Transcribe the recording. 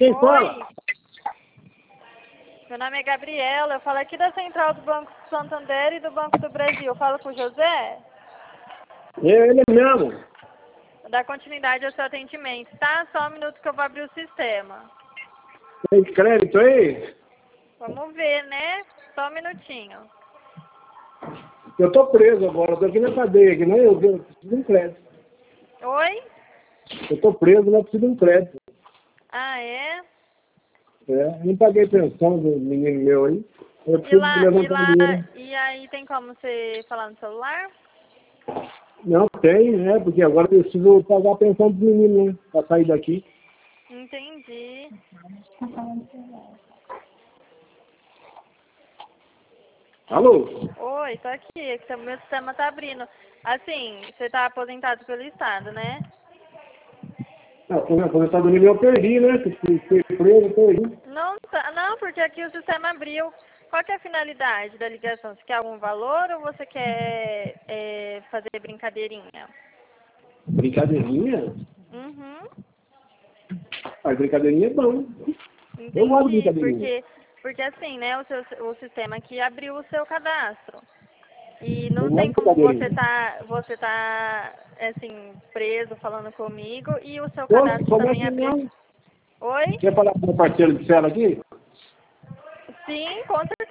Quem fala? Oi, meu nome é Gabriela, eu falo aqui da Central do Banco Santander e do Banco do Brasil. Eu falo com o José? Ele mesmo. Vou dar continuidade ao seu atendimento, tá? Só um minuto que eu vou abrir o sistema. Tem crédito aí? Vamos ver, né? Só um minutinho. Eu tô preso agora, tô aqui na cadeia, aqui, né? Eu preciso de um crédito. Oi? Eu tô preso, mas preciso de um crédito. Ah, é? Eu não paguei pensão do menino meu aí. Eu E preciso lá, e levantar lá, dinheiro. e aí tem como você falar no celular? Não tem, né? Porque agora eu preciso pagar a pensão do menino, né? Pra sair daqui. Entendi. Alô? Oi, tô aqui, é que meu sistema tá abrindo. Assim, você tá aposentado pelo Estado, né? A aposentadoria eu perdi, né? Fiquei preso, eu perdi. Não, não, porque aqui o sistema abriu. Qual que é a finalidade da ligação? Você quer algum valor ou você quer fazer brincadeirinha? Brincadeirinha? Uhum, Mas brincadeirinha é bom. Eu gosto de entendi. brincadeirinha. Porque assim, né, o sistema aqui abriu o seu cadastro. E Eu não gosto tem de como brincadeirinha. você tá, assim, preso falando comigo e o seu Posso? cadastro Como é também que abrir não? aqui. Oi? Quer falar com o meu parceiro de cela aqui? Sim, com certeza.